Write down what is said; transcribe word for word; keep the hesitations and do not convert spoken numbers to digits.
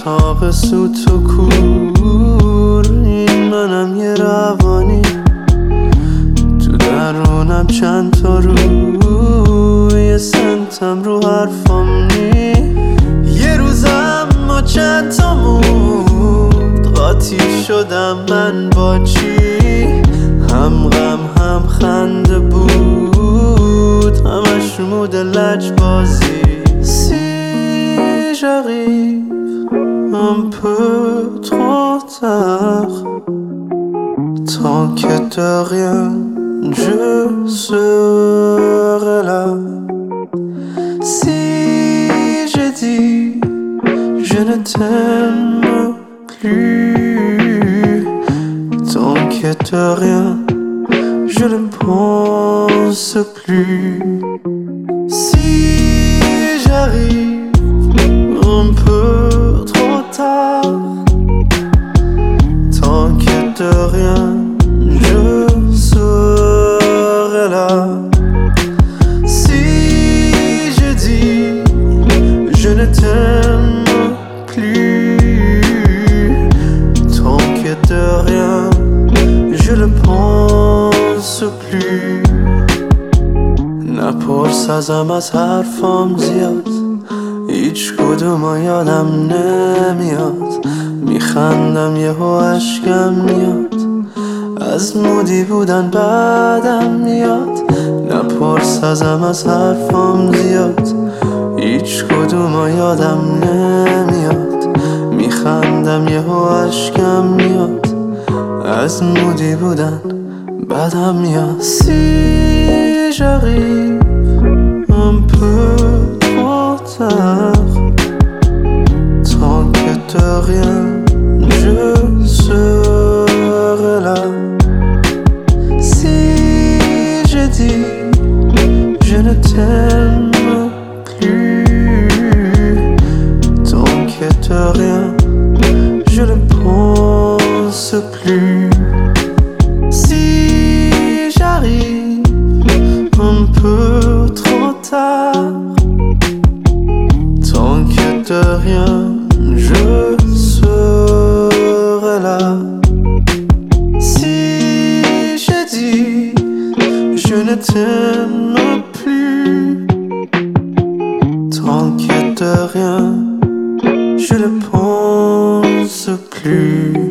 اتاق سوت و کور، این منم یه روانی، تو درونم چند تا رو، یه سنتم رو حرفام نی. یه روزم ما چند تا مود، قاطی شدم من با چی، هم غم هم خنده بود، همش مود لج بازی. Si j'arrive un peu trop tard, tant que de rien je serai là. Si j'ai dit je ne t'aime plus, tant que de rien je ne pense plus. Si j'arrive un peu trop tard, tant que de rien je serai là. Si je dis je ne t'aime plus, tant que de rien je ne pense plus. نپرس ازم از حرفام زیاد، هیچ کدوم یادم نمیاد. میخندم یهو اشکم میاد، از مودی بودن بعدم میاد. نپرس ازم از حرفام زیاد، هیچ کدوم یادم نمیاد. میخندم یهو اشکم میاد، از مودی بودن بعدم میاد. Si j'arrive un peu trop tard, tant que de rien je serai là. Si j'ai dit je ne t'aime plus, tant que de rien je ne pense plus. Si j'arrive un peu trop tard, tant que de rien je serai là. Si j'ai dit je ne t'aime plus, tant que de rien je ne pense plus.